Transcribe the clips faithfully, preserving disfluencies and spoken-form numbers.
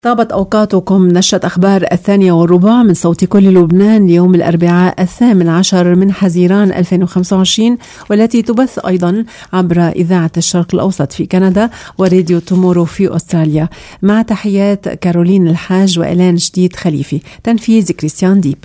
طابت أوقاتكم. نشرة أخبار الثانية والربع من صوت كل لبنان يوم الأربعاء الثامن عشر من حزيران ألفين وخمسة وعشرين، والتي تبث أيضا عبر إذاعة الشرق الأوسط في كندا وراديو تومورو في أستراليا. مع تحيات كارولين الحاج وإلان جديد خليفي، تنفيذ كريستيان ديب.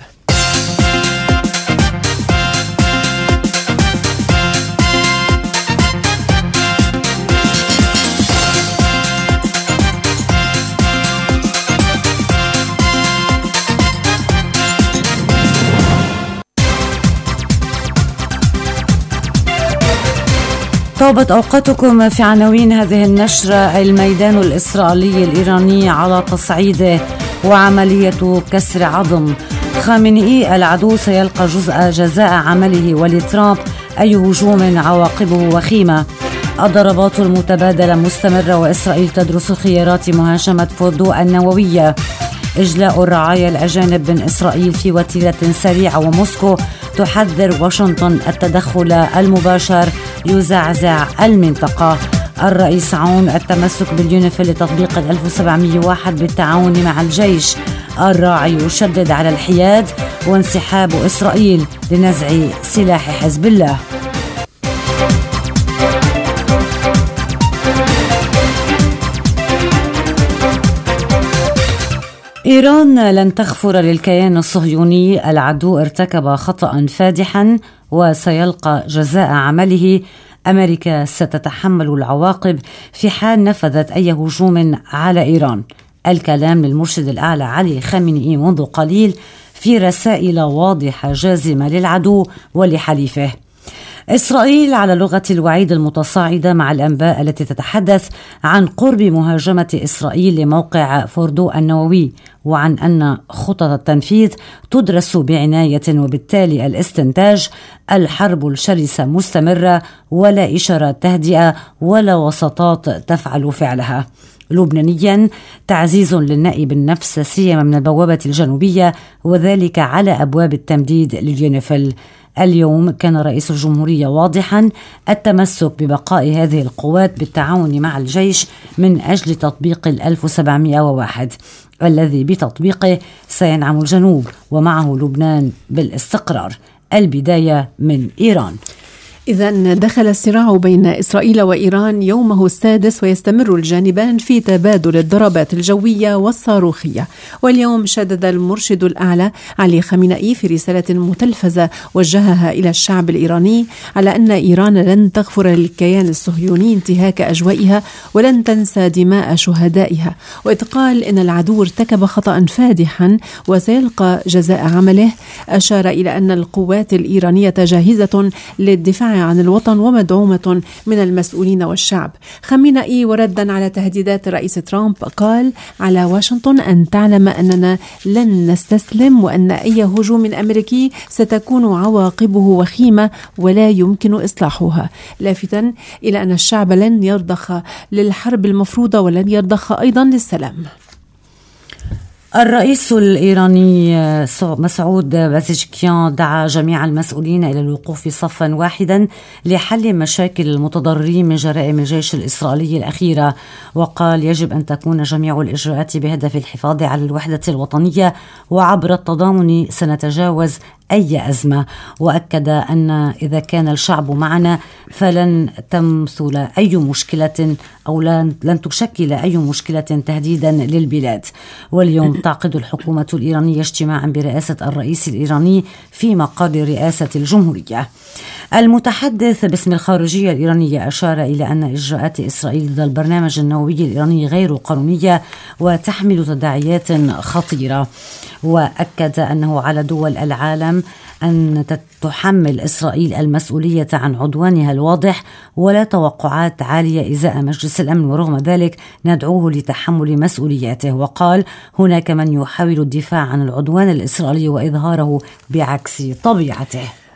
طابت أوقاتكم. في عناوين هذه النشرة: الميدان الإسرائيلي الإيراني على تصعيده وعملية كسر عظم. خامنئي: العدو سيلقى جزء جزاء عمله. ولترامب: أي هجوم عواقبه وخيمة. الضربات المتبادلة مستمرة وإسرائيل تدرس خيارات مهاجمة فوردو النووية. إجلاء الرعايا الأجانب من إسرائيل في وتيرة سريعة. وموسكو تحذر واشنطن التدخل المباشر يزعزع المنطقة. الرئيس عون: التمسك باليونيفيل لتطبيق ألف وسبعمئة وواحد بالتعاون مع الجيش. الراعي يشدد على الحياد وانسحاب إسرائيل لنزع سلاح حزب الله. إيران لن تغفر للكيان الصهيوني. العدو ارتكب خطأ فادحا وسيلقى جزاء عمله. أمريكا ستتحمل العواقب في حال نفذت أي هجوم على إيران. الكلام للمرشد الأعلى علي خامنئي منذ قليل في رسائل واضحة جازمة للعدو ولحليفه. إسرائيل على لغة الوعيد المتصاعدة مع الأنباء التي تتحدث عن قرب مهاجمة إسرائيل لموقع فوردو النووي، وعن أن خطط التنفيذ تدرس بعناية وبالتالي الاستنتاج. الحرب الشرسة مستمرة، ولا إشارة تهدئة ولا وساطات تفعل فعلها. لبنانيا: تعزيز للنائب النفس سيما من البوابة الجنوبية، وذلك على أبواب التمديد لليونيفيل. اليوم كان رئيس الجمهورية واضحا: التمسك ببقاء هذه القوات بالتعاون مع الجيش من أجل تطبيق الألف وسبعمئة وواحد الذي بتطبيقه سينعم الجنوب ومعه لبنان بالاستقرار. البداية من إيران. إذن دخل الصراع بين إسرائيل وإيران يومه السادس، ويستمر الجانبان في تبادل الضربات الجوية والصاروخية. واليوم شدد المرشد الأعلى علي خامنئي في رسالة متلفزة وجهها إلى الشعب الإيراني على أن إيران لن تغفر للكيان الصهيوني انتهاك أجوائها ولن تنسى دماء شهدائها. وإذ قال إن العدو ارتكب خطأ فادحا وسيلقى جزاء عمله، أشار إلى أن القوات الإيرانية جاهزة للدفاع عن الوطن ومدعومة من المسؤولين والشعب. خامنئي وردا على تهديدات الرئيس ترامب قال: على واشنطن أن تعلم أننا لن نستسلم، وأن أي هجوم أمريكي ستكون عواقبه وخيمة ولا يمكن إصلاحها، لافتا إلى أن الشعب لن يرضخ للحرب المفروضة ولن يرضخ أيضا للسلام. الرئيس الإيراني مسعود بازيجكيان دعا جميع المسؤولين إلى الوقوف صفا واحدا لحل مشاكل المتضررين من جرائم الجيش الإسرائيلي الأخيرة، وقال: يجب أن تكون جميع الإجراءات بهدف الحفاظ على الوحدة الوطنية، وعبر التضامن سنتجاوز أي أزمة. وأكد أن إذا كان الشعب معنا فلن تمثل أي مشكلة أو لن, لن تشكل أي مشكلة تهديدا للبلاد. واليوم تعقد الحكومة الإيرانية اجتماعا برئاسة الرئيس الإيراني في مقر رئاسة الجمهورية. المتحدث باسم الخارجية الإيرانية أشار إلى أن إجراءات إسرائيل ضد البرنامج النووي الإيراني غير قانونية وتحمل تداعيات خطيرة. وأكد أنه على دول العالم أن تحمل إسرائيل المسؤولية عن عدوانها الواضح، ولا توقعات عالية إزاء مجلس الأمن، ورغم ذلك ندعوه لتحمل مسؤولياته. وقال: هناك من يحاول الدفاع عن العدوان الإسرائيلي وإظهاره بعكس طبيعته.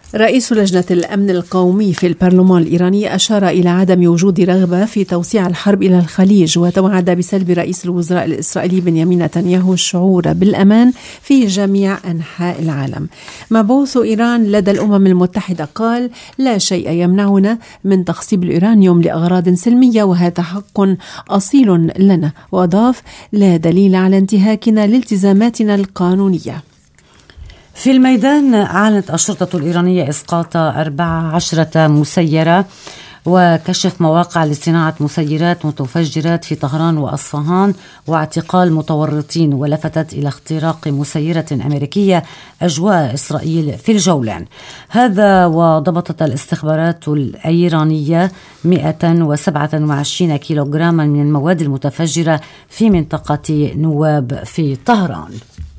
رئيس لجنة الأمن القومي في البرلمان الإيراني أشار إلى عدم وجود رغبة في توسيع الحرب إلى الخليج، وتوعد بسلب رئيس الوزراء الإسرائيلي بنيامين نتنياهو الشعور بالأمان في جميع أنحاء العالم. مبعوث إيران لدى الأمم المتحدة قال: لا شيء يمنعنا من تخصيب اليورانيوم لأغراض سلمية، وهذا حق أصيل لنا. وأضاف: لا دليل على انتهاكنا لالتزاماتنا القانونية. في الميدان، أعلنت الشرطة الإيرانية إسقاط أربع عشرة مسيرة وكشف مواقع لصناعة مسيرات متفجرات في طهران وأصفهان واعتقال متورطين، ولفتت إلى اختراق مسيرة أمريكية أجواء إسرائيل في الجولان. هذا وضبطت الاستخبارات الإيرانية مئة وسبعة وعشرين كيلوغراما من المواد المتفجرة في منطقة نواب في طهران.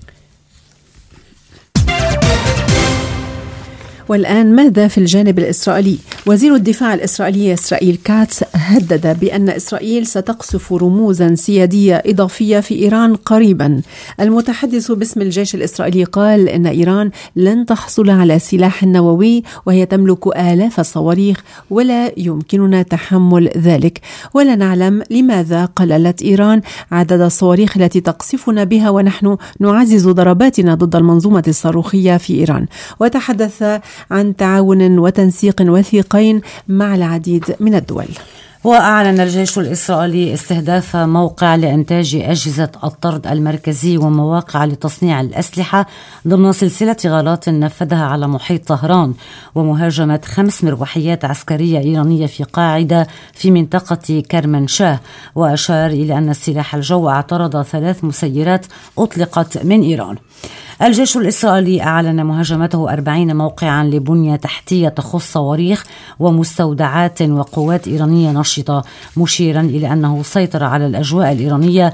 والآن ماذا في الجانب الإسرائيلي؟ وزير الدفاع الإسرائيلي إسرائيل كاتس هدد بأن إسرائيل ستقصف رموزا سيادية إضافية في إيران قريبا. المتحدث باسم الجيش الإسرائيلي قال إن إيران لن تحصل على سلاح نووي، وهي تملك آلاف الصواريخ ولا يمكننا تحمل ذلك، ولا نعلم لماذا قللت إيران عدد الصواريخ التي تقصفنا بها ونحن نعزز ضرباتنا ضد المنظومة الصاروخية في إيران. وتحدث عن تعاون وتنسيق وثيقين مع العديد من الدول. وأعلن الجيش الإسرائيلي استهداف موقع لإنتاج أجهزة الطرد المركزي ومواقع لتصنيع الأسلحة ضمن سلسلة غارات نفذها على محيط طهران، ومهاجمة خمس مروحيات عسكرية إيرانية في قاعدة في منطقة كرمنشاه. وأشار إلى أن السلاح الجو اعترض ثلاث مسيرات أطلقت من إيران. الجيش الإسرائيلي أعلن مهاجمته أربعين موقعا لبنية تحتية تخص صواريخ ومستودعات وقوات إيرانية نشطة، مشيرا إلى أنه سيطر على الأجواء الإيرانية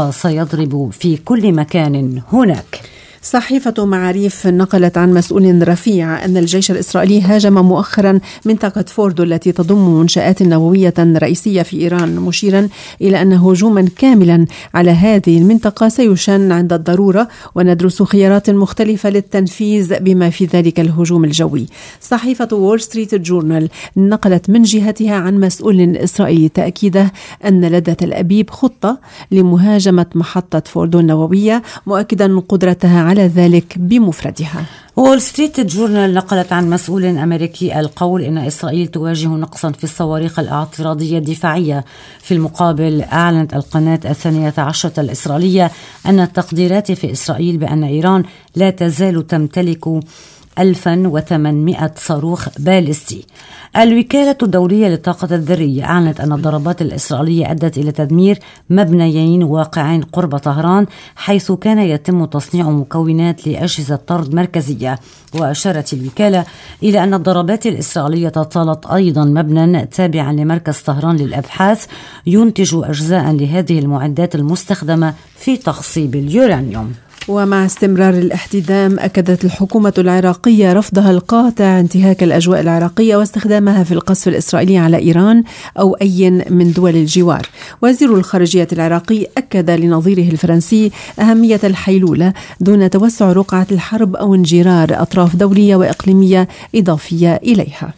وسيضرب في كل مكان هناك. صحيفة معاريف نقلت عن مسؤول رفيع أن الجيش الإسرائيلي هاجم مؤخرا منطقة فوردو التي تضم منشآت نووية رئيسية في إيران، مشيرا إلى أن هجوما كاملا على هذه المنطقة سيشن عند الضرورة، وندرس خيارات مختلفة للتنفيذ بما في ذلك الهجوم الجوي. صحيفة وول ستريت جورنال نقلت من جهتها عن مسؤول إسرائيلي تأكيده أن لدى تل أبيب خطة لمهاجمة محطة فوردو النووية، مؤكدا قدرتها على ذلك بمفردها. وول ستريت جورنال نقلت عن مسؤول أمريكي القول إن إسرائيل تواجه نقصا في الصواريخ الاعتراضية الدفاعية. في المقابل، أعلنت القناة الثانية عشرة الإسرائيلية أن التقديرات في إسرائيل بأن إيران لا تزال تمتلك ألف وثمانمائة صاروخ باليستي. الوكالة الدولية للطاقة الذرية أعلنت أن الضربات الإسرائيلية أدت إلى تدمير مبنيين واقعين قرب طهران، حيث كان يتم تصنيع مكونات لأجهزة طرد مركزية. وأشارت الوكالة إلى أن الضربات الإسرائيلية طالت أيضا مبنى تابعا لمركز طهران للأبحاث ينتج أجزاء لهذه المعدات المستخدمة في تخصيب اليورانيوم. ومع استمرار الاحتدام، أكدت الحكومة العراقية رفضها القاطع انتهاك الأجواء العراقية واستخدامها في القصف الإسرائيلي على إيران أو أي من دول الجوار. وزير الخارجية العراقي أكد لنظيره الفرنسي أهمية الحيلولة دون توسع رقعة الحرب أو انجرار أطراف دولية وإقليمية إضافية إليها.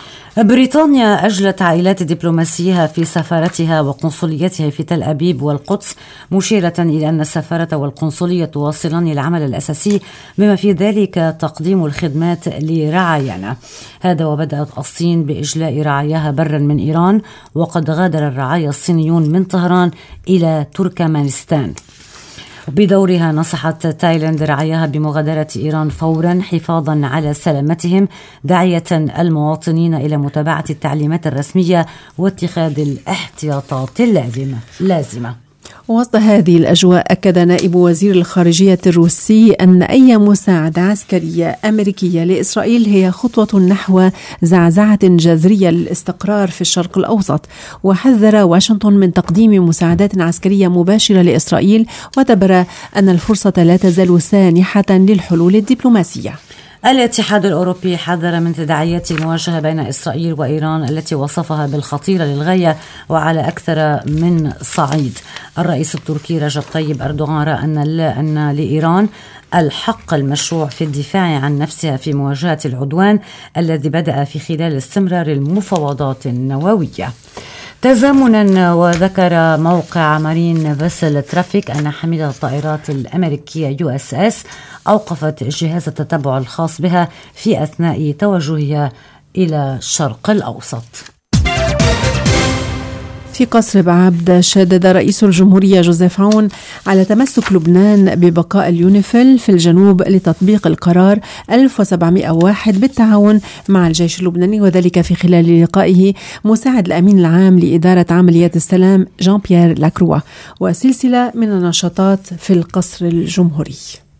بريطانيا أجلت عائلات دبلوماسيها في سفارتها وقنصليتها في تل أبيب والقدس، مشيرة إلى أن السفارة والقنصلية تواصلان العمل الأساسي بما في ذلك تقديم الخدمات لرعايانا. هذا وبدأت الصين بإجلاء رعاياها برا من إيران، وقد غادر الرعايا الصينيون من طهران إلى تركمانستان. بدورها نصحت تايلاند رعاياها بمغادرة إيران فورا حفاظا على سلامتهم، داعية المواطنين إلى متابعة التعليمات الرسمية واتخاذ الاحتياطات اللازمة. وسط هذه الأجواء، أكد نائب وزير الخارجية الروسي أن أي مساعدة عسكرية أمريكية لإسرائيل هي خطوة نحو زعزعة جذرية للاستقرار في الشرق الأوسط. وحذر واشنطن من تقديم مساعدات عسكرية مباشرة لإسرائيل، واعتبر أن الفرصة لا تزال سانحة للحلول الدبلوماسية. الاتحاد الأوروبي حذر من تداعيات المواجهة بين إسرائيل وإيران التي وصفها بالخطيرة للغاية وعلى أكثر من صعيد. الرئيس التركي رجب طيب أردوغان رأى أن, أن لإيران الحق المشروع في الدفاع عن نفسها في مواجهة العدوان الذي بدأ في خلال استمرار المفاوضات النووية تزامنا. وذكر موقع مارين فيسل ترافيك أن حاملة الطائرات الأمريكية يو اس اس أوقفت جهاز التتبع الخاص بها في أثناء توجهها إلى الشرق الأوسط. في قصر بعبدة شدد رئيس الجمهورية جوزيف عون على تمسك لبنان ببقاء اليونيفيل في الجنوب لتطبيق القرار ألف وسبعمائة وواحد بالتعاون مع الجيش اللبناني، وذلك في خلال لقائه مساعد الأمين العام لإدارة عمليات السلام جان بيير لاكروا وسلسلة من النشاطات في القصر الجمهوري.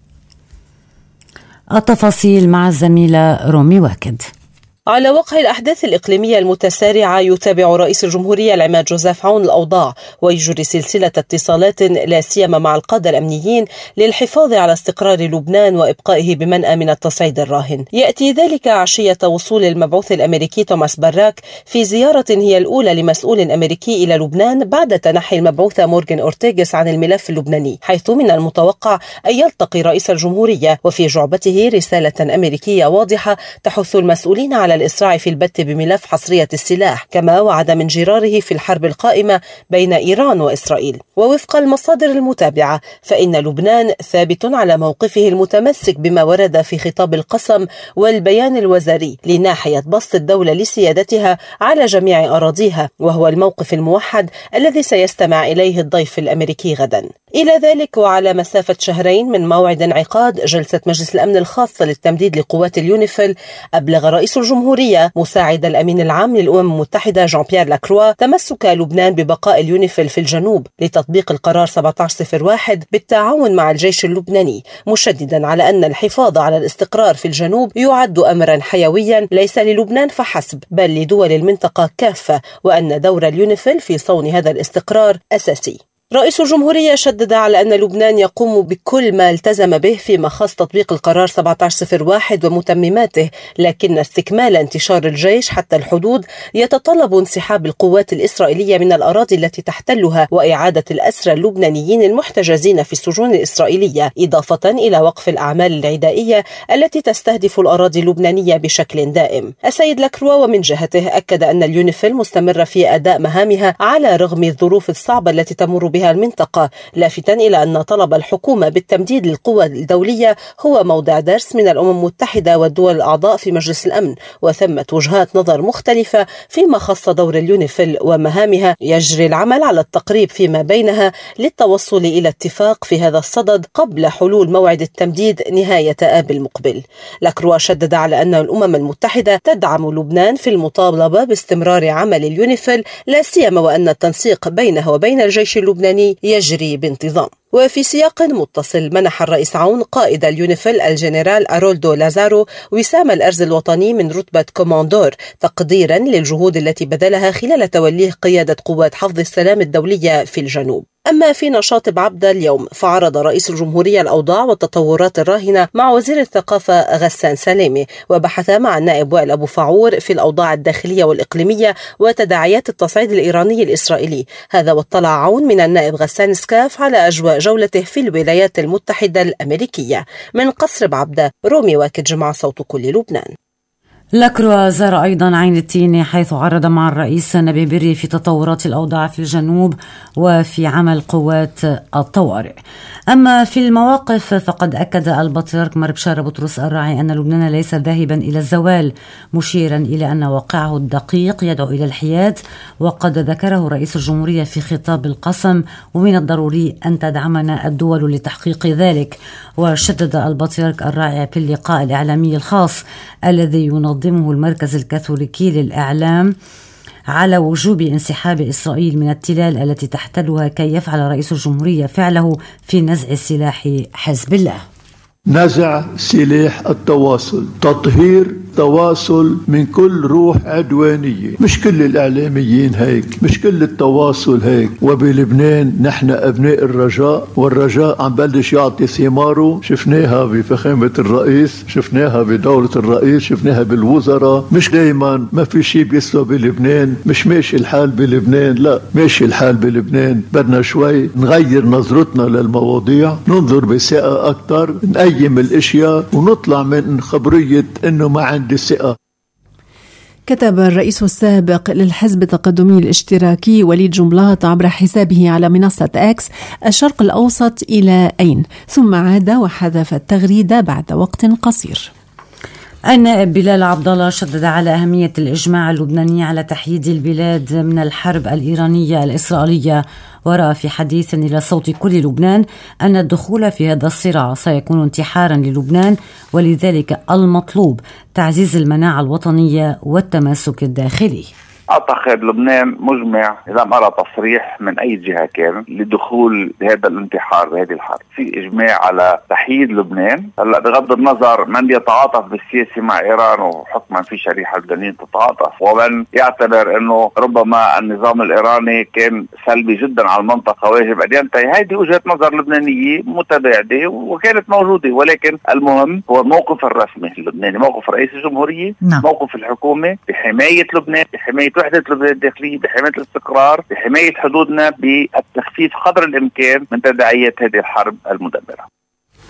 التفاصيل مع الزميلة رومي واكد. على وقع الأحداث الإقليمية المتسارعة يتابع رئيس الجمهورية العماد جوزيف عون الأوضاع ويجري سلسلة اتصالات لا سيما مع القادة الأمنيين للحفاظ على استقرار لبنان وإبقائه بمنأى من التصعيد الراهن. يأتي ذلك عشية وصول المبعوث الأمريكي توماس باراك في زيارة هي الأولى لمسؤول أمريكي إلى لبنان بعد تنحي المبعوثة مورغان أورتيغس عن الملف اللبناني، حيث من المتوقع أن يلتقي رئيس الجمهورية وفي جعبته رسالة أمريكية واضحة تحث المسؤولين على الإسراع في البت بملف حصرية السلاح، كما وعد من جراره في الحرب القائمة بين إيران وإسرائيل. ووفق المصادر المتابعة فإن لبنان ثابت على موقفه المتمسك بما ورد في خطاب القسم والبيان الوزاري لناحية بسط الدولة لسيادتها على جميع أراضيها، وهو الموقف الموحد الذي سيستمع إليه الضيف الأمريكي غدا. إلى ذلك وعلى مسافة شهرين من موعد انعقاد جلسة مجلس الأمن الخاصة للتمديد لقوات اليونيفيل، أبلغ رئيس الجمهورية مساعد الأمين العام للأمم المتحدة جان بيير لاكروا تمسك لبنان ببقاء اليونيفيل في الجنوب لتطبيق القرار سبعة عشر صفر واحد بالتعاون مع الجيش اللبناني، مشددا على أن الحفاظ على الاستقرار في الجنوب يعد أمرا حيويا ليس للبنان فحسب بل لدول المنطقة كافة، وأن دور اليونيفيل في صون هذا الاستقرار أساسي. رئيس الجمهورية شدد على أن لبنان يقوم بكل ما التزم به فيما خص تطبيق القرار سبعة عشر صفر واحد ومتمماته، لكن استكمال انتشار الجيش حتى الحدود يتطلب انسحاب القوات الإسرائيلية من الأراضي التي تحتلها وإعادة الأسرى اللبنانيين المحتجزين في السجون الإسرائيلية، إضافة إلى وقف الأعمال العدائية التي تستهدف الأراضي اللبنانية بشكل دائم. السيد لاكروا ومن جهته أكد أن اليونيفيل مستمرة في أداء مهامها على رغم الظروف الصعبة التي تمر بها المنطقة، لافتا إلى أن طلب الحكومة بالتمديد للقوى الدولية هو موضع درس من الأمم المتحدة والدول الأعضاء في مجلس الأمن، وثمة وجهات نظر مختلفة فيما خص دور اليونيفيل ومهامها. يجري العمل على التقريب فيما بينها للتوصل إلى اتفاق في هذا الصدد قبل حلول موعد التمديد نهاية آب المقبل. لاكروا شدد على أن الأمم المتحدة تدعم لبنان في المطالبة باستمرار عمل اليونيفيل، لا سيما وأن التنسيق بينه وبين الجيش اللبناني يجري بانتظام. وفي سياق متصل منح الرئيس عون قائد اليونيفيل الجنرال أرولدو لازارو وسام الأرز الوطني من رتبة كوماندور تقديرا للجهود التي بذلها خلال توليه قيادة قوات حفظ السلام الدولية في الجنوب. أما في نشاط بعبدة اليوم فعرض رئيس الجمهورية الأوضاع والتطورات الراهنة مع وزير الثقافة غسان سلامي، وبحث مع النائب وائل أبو فعور في الأوضاع الداخلية والإقليمية وتداعيات التصعيد الإيراني الإسرائيلي. هذا واطلع عون من النائب غسان سكاف على أجواء جولته في الولايات المتحدة الأمريكية. من قصر بعبدة، رومي واكد، جمع صوت كل لبنان. لاكروا زار أيضا عين التيني حيث عرض مع الرئيس نبي بري في تطورات الأوضاع في الجنوب وفي عمل قوات الطوارئ. أما في المواقف فقد أكد البطريرك مر بشارة بطرس الراعي أن لبنان ليس ذاهبا إلى الزوال، مشيرا إلى أن واقعه الدقيق يدعو إلى الحياد، وقد ذكره رئيس الجمهورية في خطاب القسم ومن الضروري أن تدعمنا الدول لتحقيق ذلك. وشدد البطريرك الراعي في اللقاء الإعلامي الخاص الذي ينظمه المركز الكاثوليكي للإعلام على وجوب انسحاب إسرائيل من التلال التي تحتلها كي يفعل رئيس الجمهورية فعله في نزع سلاح حزب الله. نزع سلاح التواصل، تطهير التواصل من كل روح عدوانية. مش كل الإعلاميين هيك، مش كل التواصل هيك. وبلبنان نحن أبناء الرجاء، والرجاء عم بلش يعطي ثماره. شفناها بفخامة الرئيس، شفناها بدولة الرئيس، شفناها بالوزراء. مش دايما ما في شيء بيسوى بلبنان، مش ماشي الحال بلبنان، لا ماشي الحال بلبنان. بدنا شوي نغير نظرتنا للمواضيع، ننظر بثقة أكتر، نقيم الاشياء ونطلع من خبرية انه ما عندي ثقة. كتب الرئيس السابق للحزب التقدمي الاشتراكي وليد جنبلاط عبر حسابه على منصة اكس: الشرق الاوسط الى اين؟ ثم عاد وحذف التغريدة بعد وقت قصير. النائب بلال عبد الله شدد على أهمية الإجماع اللبناني على تحييد البلاد من الحرب الإيرانية الإسرائيلية، ورأى في حديث إلى صوت كل لبنان أن الدخول في هذا الصراع سيكون انتحارا للبنان، ولذلك المطلوب تعزيز المناعة الوطنية والتماسك الداخلي. أعتقد لبنان مجمع، إذا ما أرى تصريح من أي جهة كان، لدخول هذا الانتحار بهذه الحرب. في إجماع على تحييد لبنان. هلا بغض النظر من يتعاطف بالسياسة مع إيران، وحكما في شريحة لبنانية تتعاطف، ومن يعتبر أنه ربما النظام الإيراني كان سلبي جدا على المنطقة واجب أن ينتهي. هذه وجهة نظر لبنانية متباعدة وكانت موجودة، ولكن المهم هو الموقف الرسمي اللبناني، موقف رئيس الجمهورية، نعم. موقف الحكومة بحماية لبنان، بحماية وحدة لبنان الداخلية، بحماية الاستقرار، بحماية حدودنا، بالتخفيف قدر الإمكان من تداعيات هذه الحرب المدمرة.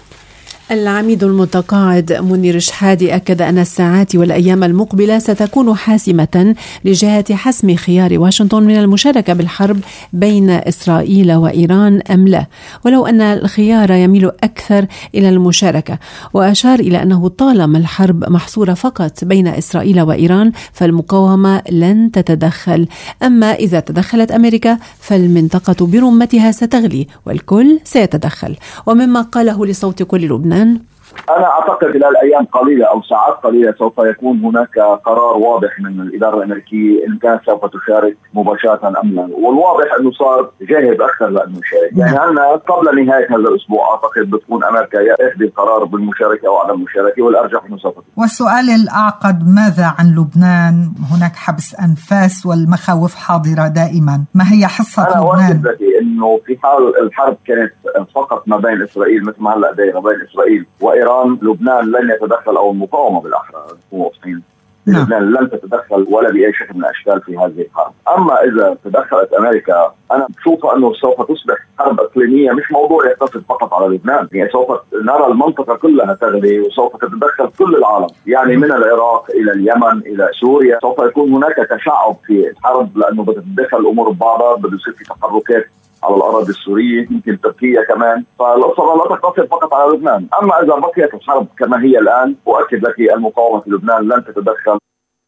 العميد المتقاعد منير شحادي أكد أن الساعات والأيام المقبلة ستكون حاسمة لجهة حسم خيار واشنطن من المشاركة بالحرب بين إسرائيل وإيران أم لا، ولو أن الخيار يميل أكثر إلى المشاركة. وأشار إلى أنه طالما الحرب محصورة فقط بين إسرائيل وإيران فالمقاومة لن تتدخل، أما إذا تدخلت أمريكا فالمنطقة برمتها ستغلي والكل سيتدخل. ومما قاله لصوت كل لبنان: أنا أعتقد خلال أيام قليلة أو ساعات قليلة سوف يكون هناك قرار واضح من الإدارة الأمريكية إن كان سوف تشارك مباشرة أم لا، والواضح أنه صار جاهز أكثر لأنه يشارك. يعني أنا قبل نهاية هذا الأسبوع أعتقد بتكون أمريكا يأخذ القرار بالمشاركة أو عدم المشاركة، والأرجح أنه سوف. والسؤال الأعقد: ماذا عن لبنان؟ هناك حبس أنفاس والمخاوف حاضرة دائما، ما هي حصة أنا لبنان؟ أنا أؤكد إنه في حال الحرب كانت فقط ما بين إسرائيل مثل ما هلأ دايرة بين إسرائيل وإيران، لبنان لن يتدخل، أو المقاومة بالأحرى واضحين، لبنان لن تتدخل ولا بأي شكل من الأشكال في هذه الحرب. أما إذا تدخلت أمريكا أنا بشوف أنه سوف تصبح حرب إقليمية، مش موضوع يقتصر فقط على لبنان، يعني سوف نرى المنطقة كلها تغلي وسوف تتدخل كل العالم، يعني من العراق إلى اليمن إلى سوريا. سوف يكون هناك تشعب في الحرب لأنه بتتدخل الأمور ببعضها، بده يصير في تحركات على الأراضي السورية، يمكن تركيا كمان، فالقصة لا تقتصر فقط على لبنان. أما إذا بقيت الحرب كما هي الآن، أؤكد لك المقاومة في لبنان لن تتدخل.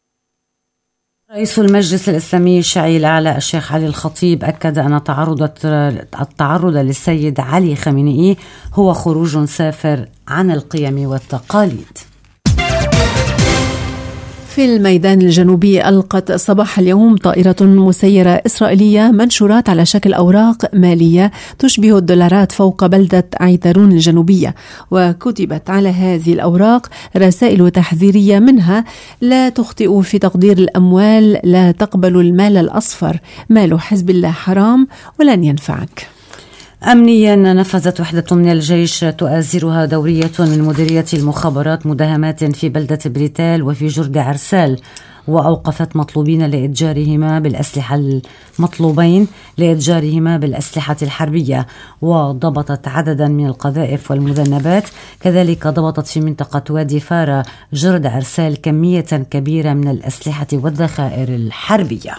رئيس المجلس الإسلامي الشيعي الأعلى الشيخ علي الخطيب أكد أن تعرض التعرض للسيد علي خامنئي هو خروج سافر عن القيم والتقاليد. في الميدان الجنوبي ألقت صباح اليوم طائرة مسيرة إسرائيلية منشورات على شكل أوراق مالية تشبه الدولارات فوق بلدة عيترون الجنوبية، وكتبت على هذه الأوراق رسائل تحذيرية، منها: لا تخطئوا في تقدير الأموال، لا تقبلوا المال الأصفر، مال حزب الله حرام ولن ينفعك. أمنيا نفذت وحدة من الجيش تؤازرها دورية من مديرية المخابرات مداهمات في بلدة بريتال وفي جرد عرسال، وأوقفت مطلوبين لإتجارهما بالأسلحة المطلوبين لإتجارهما بالأسلحة الحربية، وضبطت عددا من القذائف والمذنبات. كذلك ضبطت في منطقة وادي فارا جرد عرسال كمية كبيرة من الأسلحة والذخائر الحربية.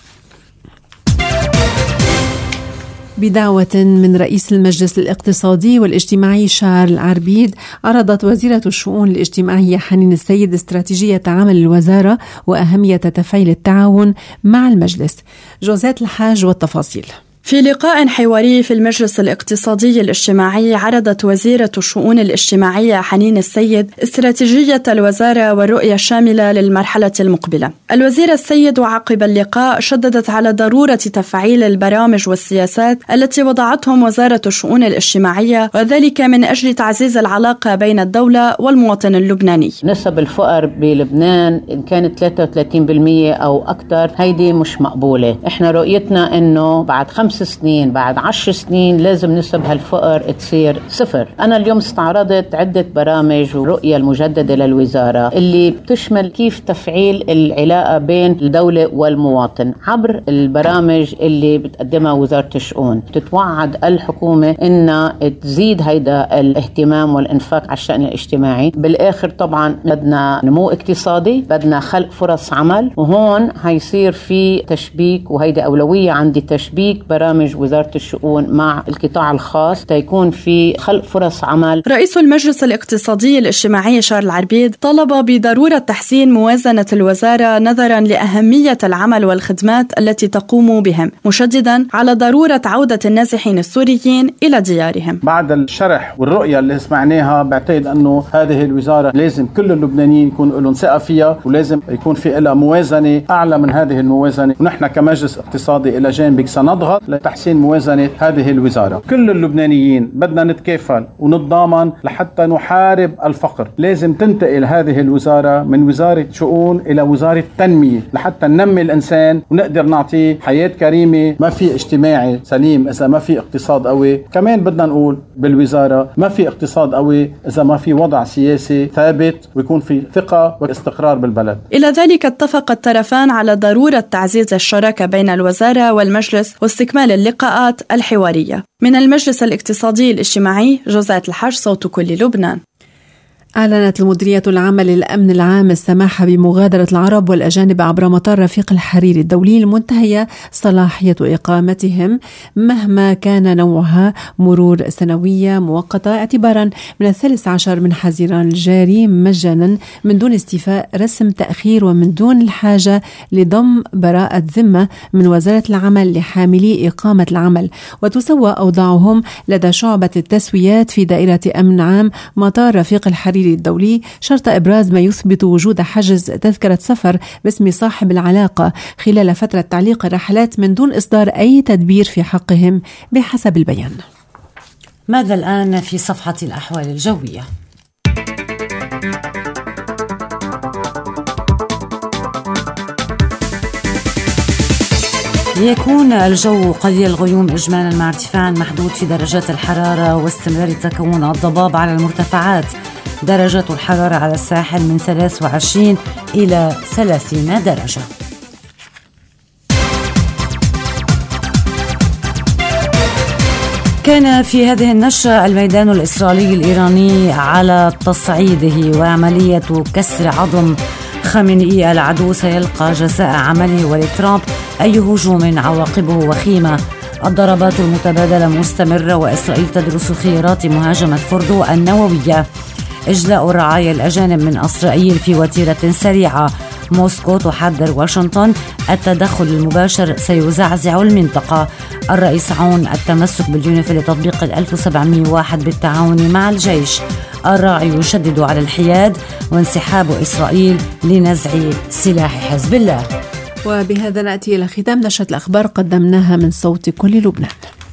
بدعوة من رئيس المجلس الاقتصادي والاجتماعي شارل عربيد، عرضت وزيرة الشؤون الاجتماعية حنين السيد استراتيجية عمل الوزارة وأهمية تفعيل التعاون مع المجلس. جوزات الحاج والتفاصيل. في لقاء حواري في المجلس الاقتصادي الاجتماعي، عرضت وزيرة الشؤون الاجتماعية حنين السيد استراتيجية الوزارة والرؤية الشاملة للمرحلة المقبلة. الوزيرة السيد وعقب اللقاء شددت على ضرورة تفعيل البرامج والسياسات التي وضعتهم وزارة الشؤون الاجتماعية، وذلك من أجل تعزيز العلاقة بين الدولة والمواطن اللبناني. نسب الفقر بلبنان إن كانت ثلاثة وثلاثين بالمئة أو أكثر، هيدي مش مقبولة. إحنا رؤيتنا إنه بعد خمس سنين بعد عشر سنين لازم نسب هالفقر تصير صفر. أنا اليوم استعرضت عدة برامج ورؤية المجددة للوزارة اللي بتشمل كيف تفعيل العلاقة بين الدولة والمواطن عبر البرامج اللي بتقدمها وزارة الشؤون. تتوعد الحكومة إنها تزيد هيدا الاهتمام والإنفاق على الشأن الاجتماعي. بالآخر طبعا بدنا نمو اقتصادي، بدنا خلق فرص عمل، وهون هيصير في تشبيك، وهيدا أولوية عندي، تشبيك برامج وزارة الشؤون مع القطاع الخاص تيكون في خلق فرص عمل. رئيس المجلس الاقتصادي الاجتماعي شارل عربيد طلب بضرورة تحسين موازنة الوزارة نظرا لأهمية العمل والخدمات التي تقوم بهم، مشددا على ضرورة عودة النازحين السوريين إلى ديارهم. بعد الشرح والرؤية اللي سمعناها، بعتقد أنه هذه الوزارة لازم كل اللبنانيين يكون لهم ثقة فيها، ولازم يكون في لها موازنة أعلى من هذه الموازنة. ونحن كمجلس اقتصادي إلى جانبك سنضغط لتحسين موازنة هذه الوزارة. كل اللبنانيين بدنا نتكافل ونتضامن لحتى نحارب الفقر. لازم تنتقل هذه الوزارة من وزارة شؤون إلى وزارة تنمية لحتى ننمي الإنسان ونقدر نعطيه حياة كريمة. ما في اجتماعي سليم إذا ما في اقتصاد قوي. كمان بدنا نقول بالوزارة ما في اقتصاد قوي إذا ما في وضع سياسي ثابت ويكون في ثقة واستقرار بالبلد. إلى ذلك اتفق الطرفان على ضرورة تعزيز الشراكة بين الوزارة والمجلس واستكمال اللقاءات الحوارية. من المجلس الاقتصادي الاجتماعي، جوزات الحج، صوت كل لبنان. أعلنت المديرية العامة للأمن العام السماح بمغادرة العرب والأجانب عبر مطار رفيق الحريري الدولي المنتهية صلاحية إقامتهم مهما كان نوعها مرور سنوية مؤقتة اعتبارا من الثالث عشر من حزيران الجاري مجانا من دون استيفاء رسم تأخير ومن دون الحاجة لضم براءة ذمة من وزارة العمل لحاملي إقامة العمل، وتسوى أوضاعهم لدى شعبة التسويات في دائرة أمن عام مطار رفيق الحريري الدولي شرط إبراز ما يثبت وجود حجز تذكرة سفر باسم صاحب العلاقة خلال فترة تعليق الرحلات من دون إصدار أي تدبير في حقهم بحسب البيان. ماذا الآن في صفحة الأحوال الجوية؟ يكون الجو قليل الغيوم إجمالا مع ارتفاع محدود في درجات الحرارة واستمرار تكون الضباب على المرتفعات. درجات الحرارة على الساحل من ثلاث وعشرين إلى ثلاثين درجة. كان في هذه النشرة الميدان الإسرائيلي الإيراني على تصعيده، وعملية كسر عظم خامنئي العدو سيلقى جزاء عمله، ولترامب أي هجوم عواقبه وخيمة. الضربات المتبادلة مستمرة، وإسرائيل تدرس خيارات مهاجمة فوردو النووية. إجلاء الرعايا الأجانب من إسرائيل في وتيرة سريعة. موسكو تحذر واشنطن التدخل المباشر سيزعزع المنطقة. الرئيس عون التمسك باليونيف لتطبيق ألف وسبعمائة وواحد بالتعاون مع الجيش. الراعي يشدد على الحياد وانسحاب إسرائيل لنزع سلاح حزب الله. وبهذا نأتي إلى ختام نشرة الأخبار قدمناها من صوت كل لبنان.